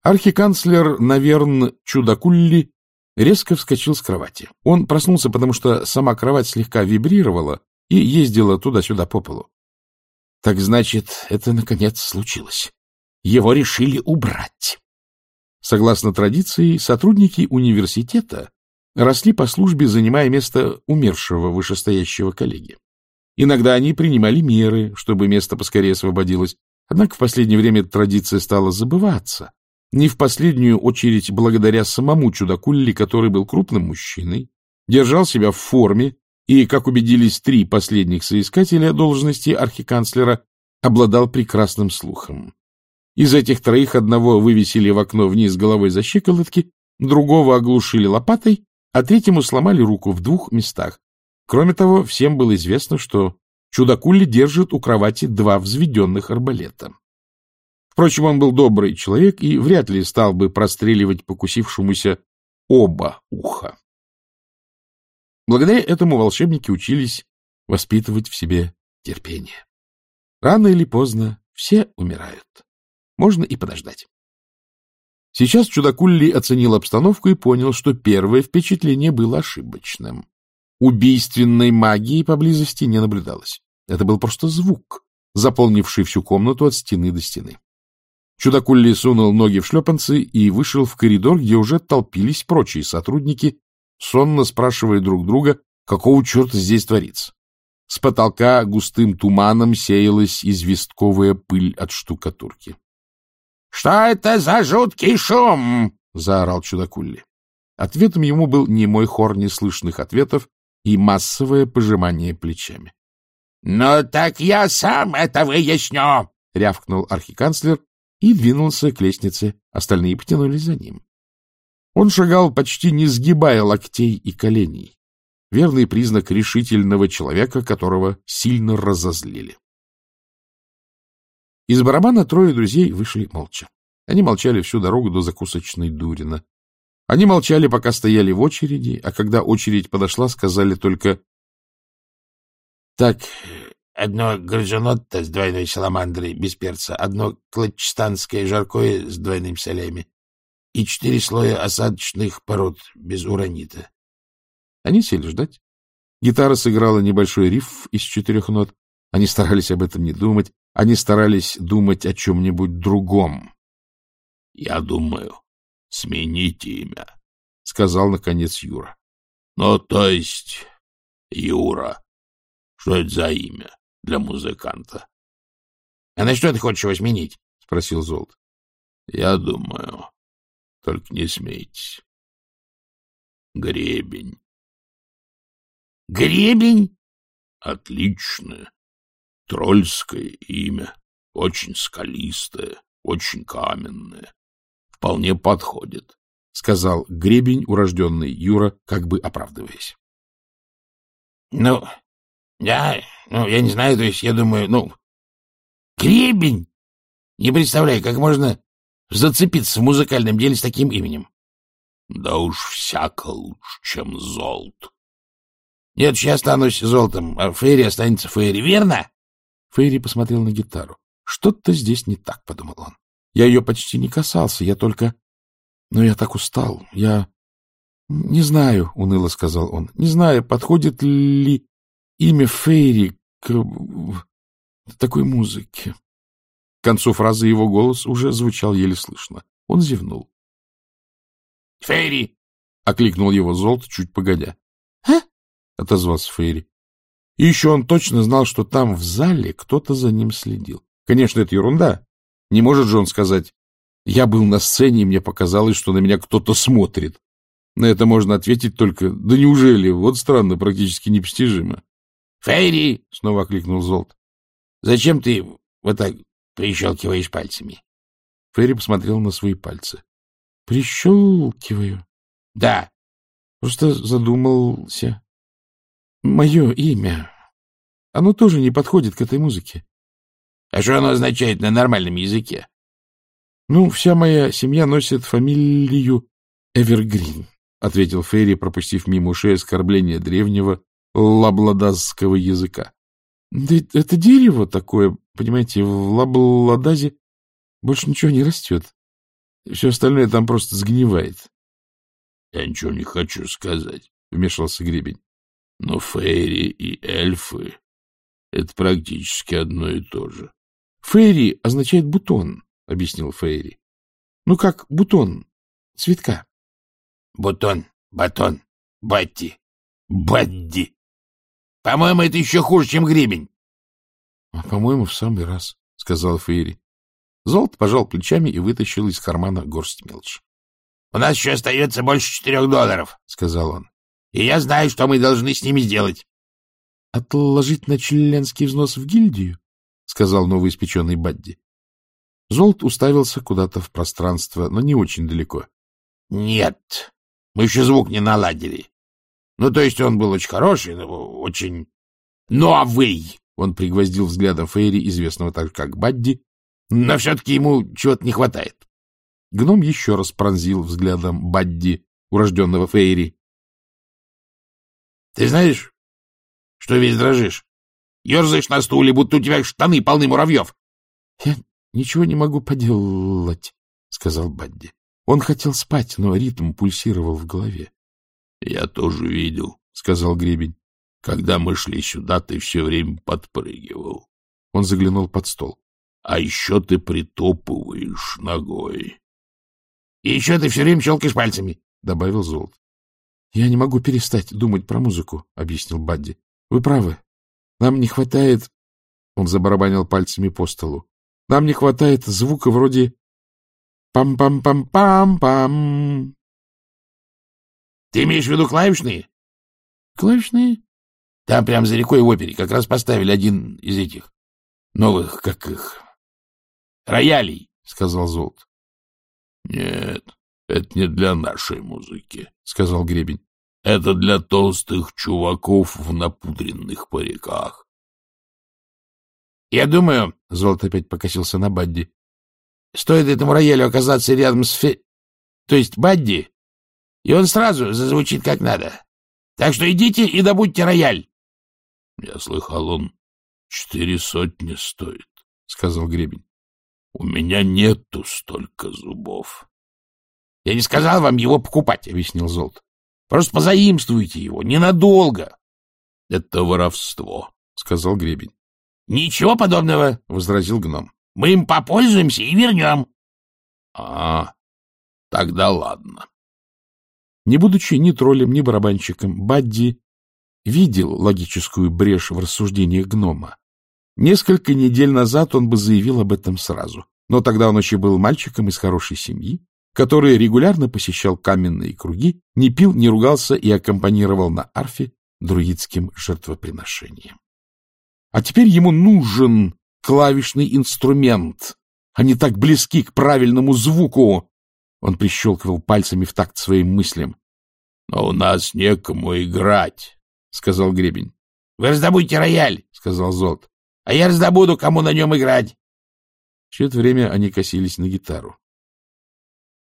Архиканцлер Наверн Чудакулли резко вскочил с кровати. Он проснулся, потому что сама кровать слегка вибрировала и ездила туда-сюда по полу. Так значит, это наконец случилось. Его решили убрать. Согласно традиции, сотрудники университета росли по службе, занимая место умершего вышестоящего коллеги. Иногда они принимали меры, чтобы место поскорее освободилось. Однако в последнее время эта традиция стала забываться. Не в последнюю очередь благодаря самому Чудакулли, который был крупным мужчиной, держал себя в форме и, как убедились 3 последних соискателя должности архиканцлера, обладал прекрасным слухом. Из этих 3 одного вывесили в окно вниз головой за щиколотки, другого оглушили лопатой, а 3-му сломали руку в 2 местах. Кроме того, всем было известно, что Чудакулли держит у кровати 2 взведенных арбалета. Впрочем, он был добрый человек и вряд ли стал бы простреливать покусившемуся оба уха. Благодаря этому волшебники учились воспитывать в себе терпение. Рано или поздно все умирают. Можно и подождать. Сейчас Чудакулли оценил обстановку и понял, что первое впечатление было ошибочным. Убийственной магии поблизости не наблюдалось. Это был просто звук, заполнивший всю комнату от стены до стены. Чудакулли сунул ноги в шлепанцы и вышел в коридор, где уже толпились прочие сотрудники, сонно спрашивая друг друга, какого черта здесь творится. С потолка густым туманом сеялась известковая пыль от штукатурки. — Что это за жуткий шум? — заорал Чудакулли. Ответом ему был немой хор неслышных ответов и массовое пожимание плечами. — Ну так я сам это выясню! — рявкнул архиканцлер и двинулся к лестнице. Остальные потянулись за ним. Он шагал, почти не сгибая локтей и коленей. Верный признак решительного человека, которого сильно разозлили. Из барабана 3 друзей вышли молча. Они молчали всю дорогу до закусочной Дурина. Они молчали, пока стояли в очереди, а когда очередь подошла, сказали только: — Так, одно горжонотто с двойной саламандрой без перца, одно кладчестанское жаркое с двойным солями и 4 слоя осадочных пород без уранита. Они сели ждать. Гитара сыграла небольшой риф из 4 нот. Они старались об этом не думать. Они старались думать о чем-нибудь другом. — Я думаю, смените имя, — сказал, наконец, Юра. — Ну, то есть, Юра. Что это за имя для музыканта? — А на что ты хочешь его сменить? — спросил Золт. — Я думаю, только не смейтесь. Гребень. — Гребень? — Отличное. Трольское имя. Очень скалистое, очень каменное. Вполне подходит, — сказал Гребень, урожденный Юра, как бы оправдываясь. — я не знаю, то есть я думаю, Гребень? Не представляю, как можно зацепиться в музыкальном деле с таким именем. — Да уж всяко лучше, чем Золт. — Нет, я останусь Золтом, а Фейри останется Фейри, верно? Фейри посмотрел на гитару. Что-то здесь не так, — подумал он. Я ее почти не касался, я только... Но я так устал, я... Не знаю, — уныло сказал он, — не знаю, подходит ли имя Фейри к такой музыке. К концу фразы его голос уже звучал еле слышно. Он зевнул. — Фейри! — окликнул его Золт чуть погодя. — А? — отозвался Фейри. И еще он точно знал, что там в зале кто-то за ним следил. Конечно, это ерунда. Не может же он сказать: «Я был на сцене, и мне показалось, что на меня кто-то смотрит». На это можно ответить только: «Да неужели? Вот странно, практически непостижимо». «Фейри!» — снова окликнул Золт. «Зачем ты вот так прищелкиваешь пальцами?» Фейри посмотрел на свои пальцы. «Прищелкиваю?» «Да». «Просто задумался. Мое имя. Оно тоже не подходит к этой музыке». «А что оно означает на нормальном языке?» «Вся моя семья носит фамилию Эвергрин», — ответил Фейри, пропустив мимо ушей оскорбление древнего лабладазского языка. «Да это дерево такое, понимаете, в Лабладазе больше ничего не растет. Все остальное там просто сгнивает. — Я ничего не хочу сказать, — вмешался Гребень. — Но фейри и эльфы — это практически одно и то же. — Фейри означает бутон, — объяснил Фейри. — Ну, как бутон цветка. — Бутон, батон, батти, бадди. По-моему, это еще хуже, чем гребень. — А, по-моему, в самый раз, — сказал Фейри. Золото пожал плечами и вытащил из кармана горсть мелочи. — У нас еще остается больше $4, — сказал он. — И я знаю, что мы должны с ними сделать. — Отложить на членский взнос в гильдию? — сказал новоиспеченный Бадди. Золот уставился куда-то в пространство, но не очень далеко. — Нет, мы еще звук не наладили. Ну, то есть он был очень хороший, но очень новый. Он пригвоздил взглядом Фейри, известного также как Бадди, но все-таки ему чего-то не хватает. Гном еще раз пронзил взглядом Бадди, урожденного Фейри. — Ты знаешь, что весь дрожишь? Ерзаешь на стуле, будто у тебя штаны полны муравьев. — Я ничего не могу поделать, — сказал Бадди. Он хотел спать, но ритм пульсировал в голове. — Я тоже видел, — сказал Гребень. — Когда мы шли сюда, ты все время подпрыгивал. Он заглянул под стол. — А еще ты притопываешь ногой. — И еще ты все время щелкаешь пальцами, — добавил Золот. — Я не могу перестать думать про музыку, — объяснил Бадди. — Вы правы. Нам не хватает... Он забарабанил пальцами по столу. Нам не хватает звука вроде пам-пам-пам-пам-пам. — Ты имеешь в виду клавишные? — Клавишные? — Там прямо за рекой в опере как раз поставили один из этих новых, как их, роялей, — сказал Золот. — Нет, это не для нашей музыки, — сказал Гребень. — Это для толстых чуваков в напудренных париках. — Я думаю, — Золот опять покосился на Бадди, — стоит этому роялю оказаться рядом с то есть Бадди, и он сразу зазвучит как надо. Так что идите и добудьте рояль. — Я слыхал, он 400 стоит, — сказал Гребень. — У меня нету столько зубов. — Я не сказал вам его покупать, — объяснил Золот. — Просто позаимствуйте его, ненадолго. — Это воровство, — сказал Гребень. — Ничего подобного, — возразил гном. — Мы им попользуемся и вернем. — тогда ладно. Не будучи ни троллем, ни барабанщиком, Бадди видел логическую брешь в рассуждениях гнома. Несколько недель назад он бы заявил об этом сразу, но тогда он еще был мальчиком из хорошей семьи, который регулярно посещал каменные круги, не пил, не ругался и аккомпанировал на арфе друидским жертвоприношением. А теперь ему нужен клавишный инструмент. Они так близки к правильному звуку. Он прищелкивал пальцами в такт своим мыслям. — Но у нас некому играть, — сказал Гребень. — Вы раздобудьте рояль, — сказал Золот. — А я раздобуду, кому на нем играть. Все это время они косились на гитару.